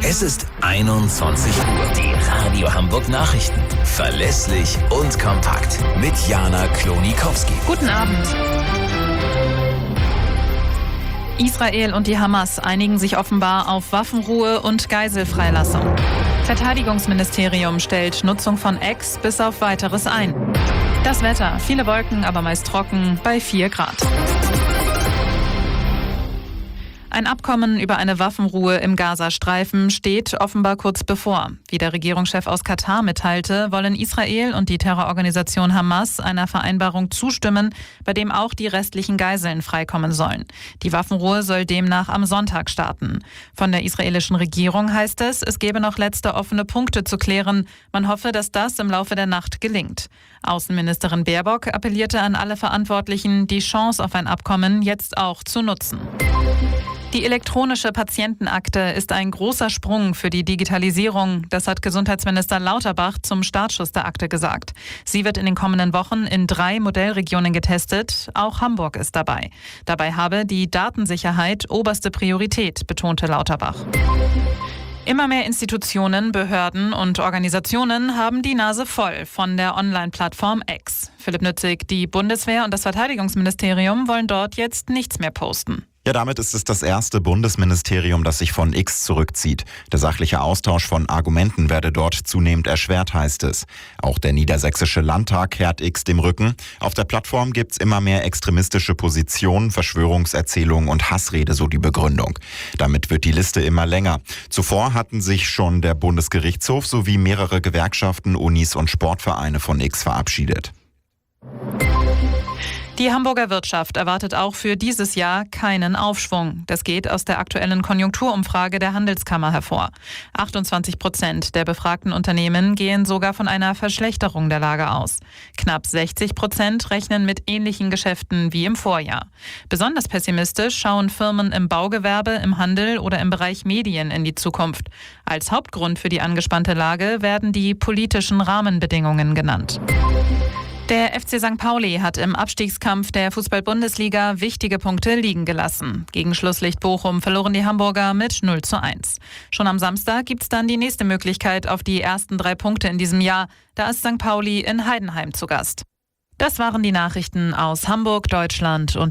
Es ist 21 Uhr. Die Radio Hamburg Nachrichten. Verlässlich und kompakt. Mit Jana Klonikowski. Guten Abend. Israel und die Hamas einigen sich offenbar auf Waffenruhe und Geiselfreilassung. Verteidigungsministerium stellt Nutzung von X bis auf Weiteres ein. Das Wetter, viele Wolken, aber meist trocken, bei 4 Grad. Ein Abkommen über eine Waffenruhe im Gazastreifen steht offenbar kurz bevor. Wie der Regierungschef aus Katar mitteilte, wollen Israel und die Terrororganisation Hamas einer Vereinbarung zustimmen, bei dem auch die restlichen Geiseln freikommen sollen. Die Waffenruhe soll demnach am Sonntag starten. Von der israelischen Regierung heißt es gebe noch letzte offene Punkte zu klären. Man hoffe, dass das im Laufe der Nacht gelingt. Außenministerin Baerbock appellierte an alle Verantwortlichen, die Chance auf ein Abkommen jetzt auch zu nutzen. Die elektronische Patientenakte ist ein großer Sprung für die Digitalisierung. Das hat Gesundheitsminister Lauterbach zum Startschuss der Akte gesagt. Sie wird in den kommenden Wochen in 3 Modellregionen getestet. Auch Hamburg ist dabei. Dabei habe die Datensicherheit oberste Priorität, betonte Lauterbach. Immer mehr Institutionen, Behörden und Organisationen haben die Nase voll von der Online-Plattform X. Philipp Nützig, die Bundeswehr und das Verteidigungsministerium wollen dort jetzt nichts mehr posten. Ja, damit ist es das erste Bundesministerium, das sich von X zurückzieht. Der sachliche Austausch von Argumenten werde dort zunehmend erschwert, heißt es. Auch der Niedersächsische Landtag kehrt X dem Rücken. Auf der Plattform gibt's immer mehr extremistische Positionen, Verschwörungserzählungen und Hassrede, so die Begründung. Damit wird die Liste immer länger. Zuvor hatten sich schon der Bundesgerichtshof sowie mehrere Gewerkschaften, Unis und Sportvereine von X verabschiedet. Die Hamburger Wirtschaft erwartet auch für dieses Jahr keinen Aufschwung. Das geht aus der aktuellen Konjunkturumfrage der Handelskammer hervor. 28% der befragten Unternehmen gehen sogar von einer Verschlechterung der Lage aus. Knapp 60% rechnen mit ähnlichen Geschäften wie im Vorjahr. Besonders pessimistisch schauen Firmen im Baugewerbe, im Handel oder im Bereich Medien in die Zukunft. Als Hauptgrund für die angespannte Lage werden die politischen Rahmenbedingungen genannt. Der FC St. Pauli hat im Abstiegskampf der Fußball-Bundesliga wichtige Punkte liegen gelassen. Gegen Schlusslicht Bochum verloren die Hamburger mit 0:1. Schon am Samstag gibt's dann die nächste Möglichkeit auf die ersten 3 Punkte in diesem Jahr. Da ist St. Pauli in Heidenheim zu Gast. Das waren die Nachrichten aus Hamburg, Deutschland und